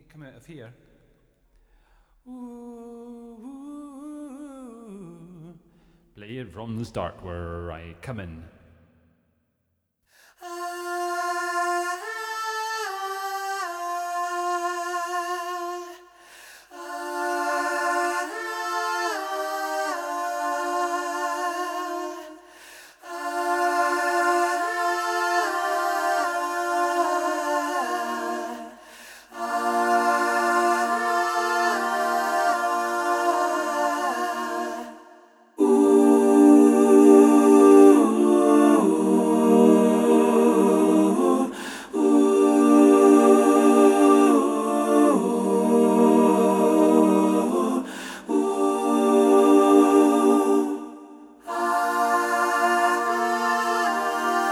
come out of here. Ooh, play it from the start where I come in.